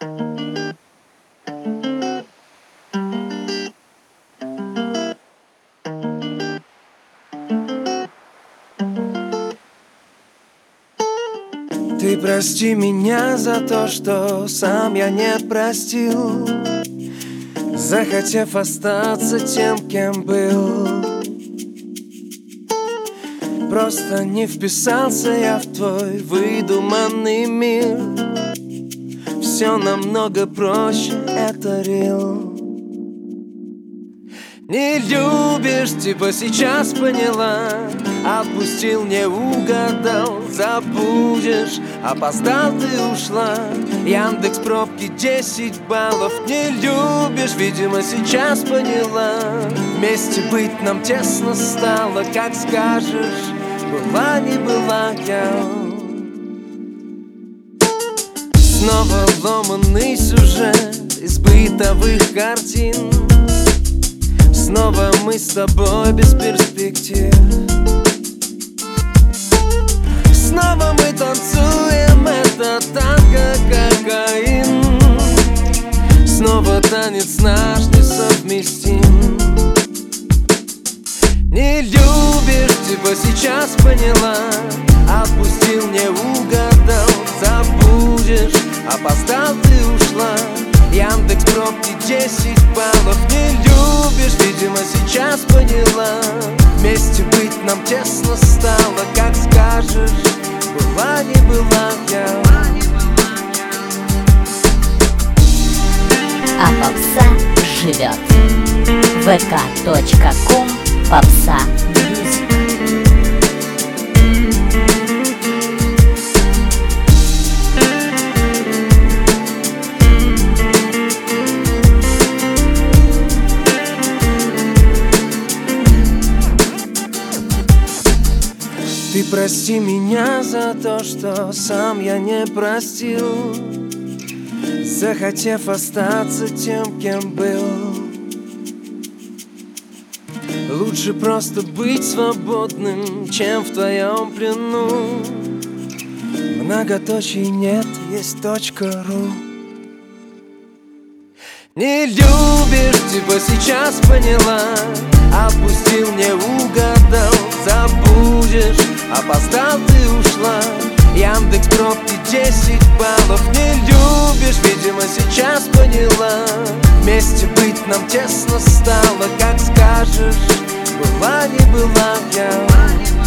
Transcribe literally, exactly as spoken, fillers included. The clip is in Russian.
Ты прости меня за то, что сам я не простил, захотев остаться тем, кем был. Просто не вписался я в твой выдуманный мир. Все намного проще, это real. Не любишь, типа сейчас поняла. Отпустил, не угадал, забудешь. Опоздал, ты ушла. Яндекс пробки десять баллов. Не любишь, видимо сейчас поняла. Вместе быть нам тесно стало. Как скажешь, была не была я. Снова ломанный сюжет из бытовых картин. Снова мы с тобой без перспектив. Снова мы танцуем, это танго, кокаин. Снова танец наш несовместим. Не любишь, типа сейчас поняла. Отпустил, не угадал, забудешь. Опоздал, ты ушла. Яндекс пробки десять баллов. Не любишь, видимо сейчас поняла. Вместе быть нам тесно стало. Как скажешь, была не была я. А попса живет. вэ ка точка ком попса мьюзик. Ты прости меня за то, что сам я не простил, захотев остаться тем, кем был. Лучше просто быть свободным, чем в твоем плену. Многоточий нет, есть точка ру. Не любишь, типа сейчас поняла. Отпустил, не угадал, забудешь. Опоздал, ты ушла. Яндекс пробки десять баллов. Не любишь, видимо сейчас поняла. Вместе быть нам тесно стало. Как скажешь, была не была я.